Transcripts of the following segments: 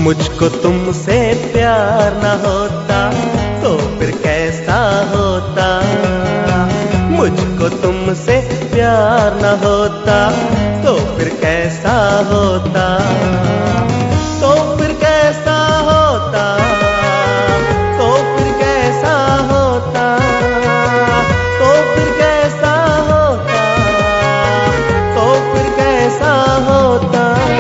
मुझको तुमसे प्यार न होता तो फिर कैसा होता। मुझको तुमसे प्यार न होता तो फिर कैसा होता। तो फिर कैसा होता। तो फिर कैसा होता। तो फिर कैसा होता। तो फिर कैसा होता।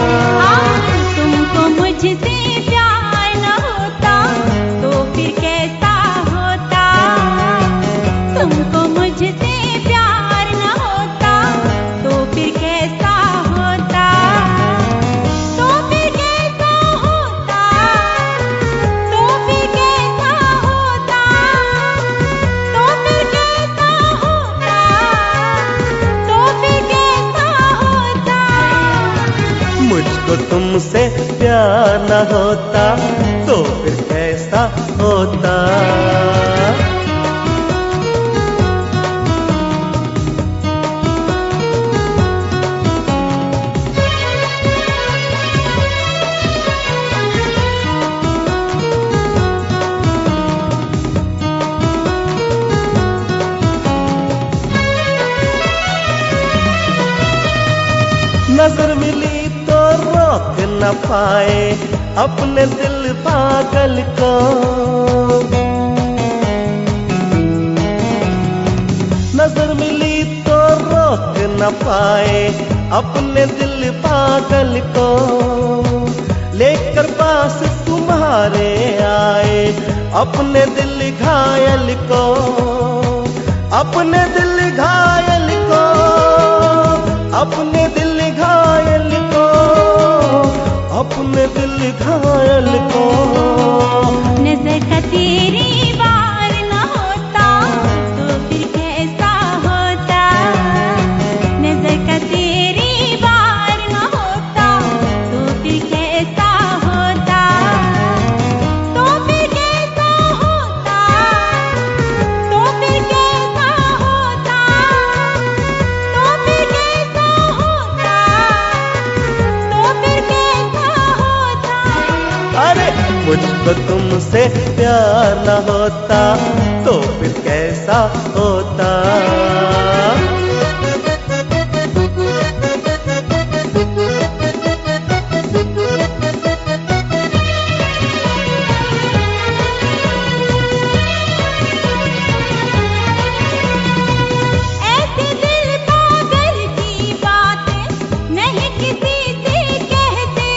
तुमको मुझसे प्यार न होता तो फिर कैसा होता। तुमको मुझसे प्यार न होता तो फिर कैसा होता। तो फिर कैसा होता। तो फिर कैसा होता। तो फिर कैसा होता। तो फिर कैसा होता। मुझको तुमसे प्यार न होता तो फिर कैसा होता। नजर मिली तो रोक न पाए अपने दिल पागल को। नजर मिली तो रोक न पाए अपने दिल पागल को। लेकर पास तुम्हारे आए अपने दिल घायल को। अपने दिल घायल को। अपने दिल घायल को। अपने दिल घायल को। नजर का तेरी बार न होता तो फिर कैसा होता। नजर का तेरी बार न होता तो फिर कैसा होता। तो फिर कैसा होता। तो फिर कैसा होता। तो फिर कैसा होता। तो फिर कैसा होता। अरे मुझको तुमसे प्यार न होता तो फिर कैसा होता। ऐसे दिल पागल की बातें नहीं किसी से कहते।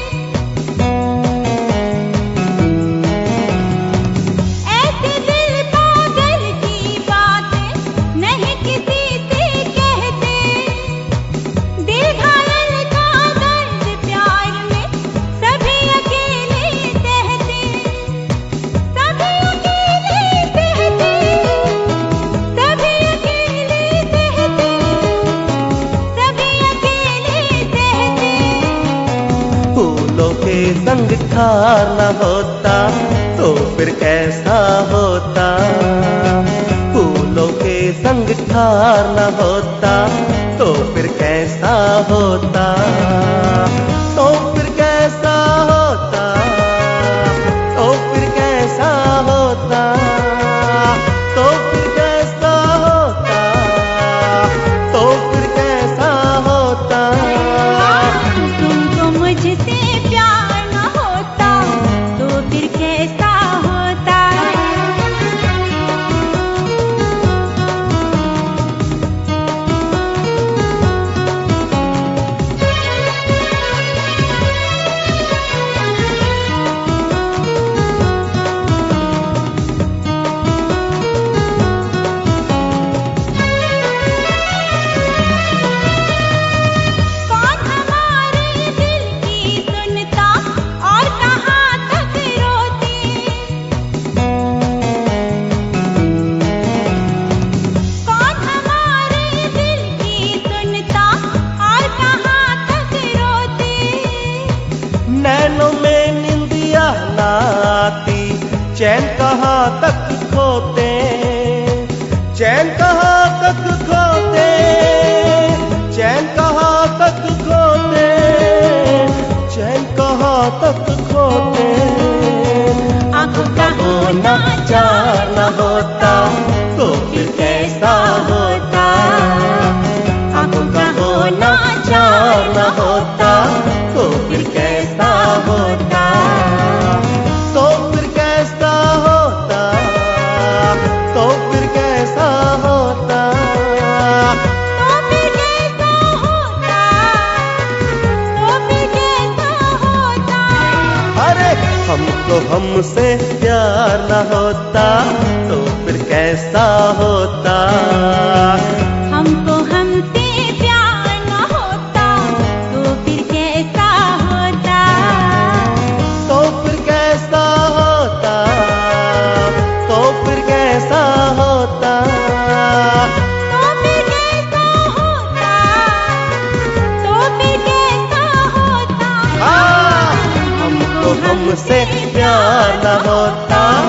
ऐसे दिल पागल की बातें नहीं किसी से कहते। दिल घायल का दर्द प्यार में सभी अकेले सहते। सभी अकेले सहते। सभी अकेले सहते। सभी अकेले सहते। फूलों के संग खार न होता तो फिर कैसा होता। फूलों के संग खार न होता तो फिर कैसा होता। तो फिर कैसा होता। तो फिर कैसा होता। तो फिर कैसा होता। तो फिर कैसा होता। तुमको मुझसे प्यार न होता तो फिर कैसा होता। कौन हमारे दिल की सुनता और कहाँ तक रोती। कौन हमारे दिल की सुनता और कहाँ तक रोती। नैनों में निंदिया ना आती चैन कहाँ तक खोते। चैन कहाँ तक खोते। चैन कहाँ तक खोते। चैन कहाँ तक खोते। चार न होता तो फिर कैसा होता। आंखों का होना चार न होता तो फिर कैसा होता। तो फिर कैसा होता, तो फिर कैसा होता, तो फिर कैसा होता, तो फिर कैसा होता। अरे हमको हमसे प्यार न होता तो फिर कैसा होता। हमको हमसे प्यार न होता तो फिर कैसा होता। तो फिर कैसा होता, तो फिर कैसा होता। तो फिर कैसा होता, तो फिर कैसा होता। हमको हमसे प्यार न होता